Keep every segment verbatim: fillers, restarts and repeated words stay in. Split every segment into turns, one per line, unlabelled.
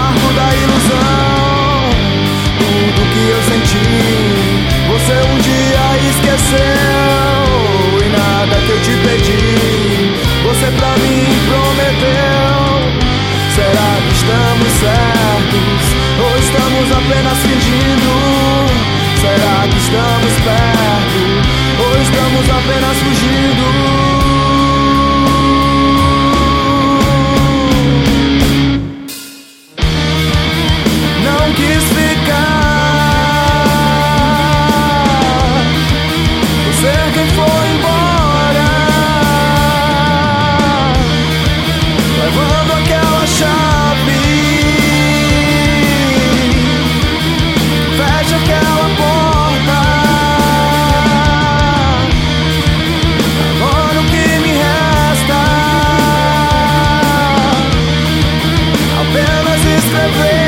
amargo da ilusão. Tudo que eu senti, você um dia esqueceu. E nada que eu te pedi, você pra mim prometeu. Será que estamos certos ou estamos apenas fingindo? Será que estamos perto ou estamos apenas fugindo? Não quis ficar, você quem foi embora, levando aquela chave. Fecha aquela porta. Agora o que me resta, apenas escrever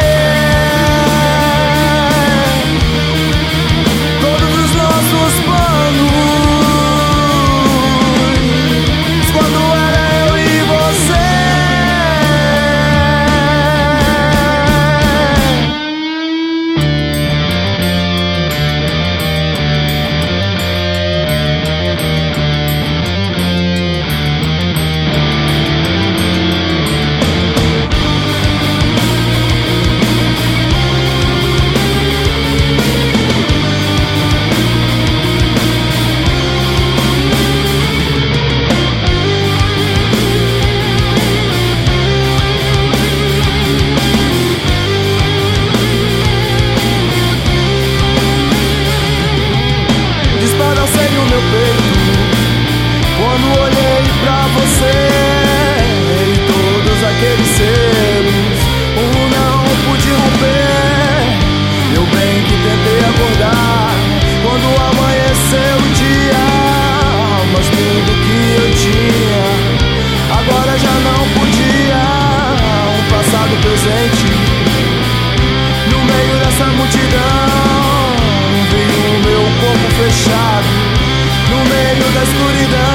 quando olhei pra você e todos aqueles seres, um não pude romper. Eu bem que tentei acordar quando amanheceu o dia, mas tudo que eu tinha agora já não podia. Um passado presente no meio dessa multidão, vi o meu corpo fechado no meio da escuridão.